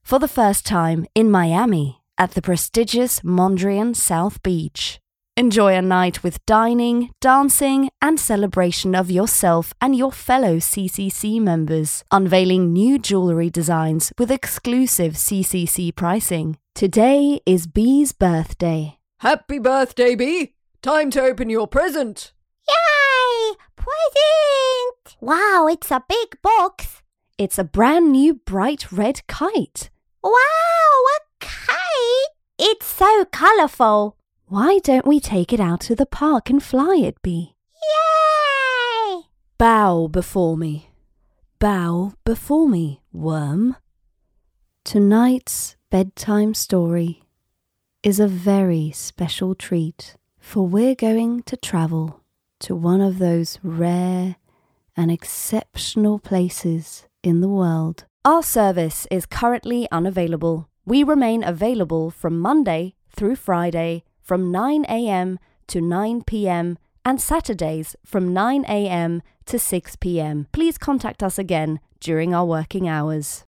for the first time in Miami at the prestigious Mondrian South Beach. Enjoy a night with dining, dancing, and celebration of yourself and your fellow CCC members, unveiling new jewelry designs with exclusive CCC pricing. Today is Bee's birthday. Happy birthday, Bee! Time to open your present. Yay! Present! Wow, it's a big box. It's a brand new bright red kite. Wow, a kite! It's so colourful. Why don't we take it out to the park and fly it, Bee? Yay! Bow before me. Bow before me, worm. Tonight's bedtime story is a very special treat, for we're going to travel to one of those rare and exceptional places in the world. Our service is currently unavailable. We remain available from Monday through Friday from 9 a.m. to 9 p.m. and Saturdays from 9 a.m. to 6 p.m. Please contact us again during our working hours.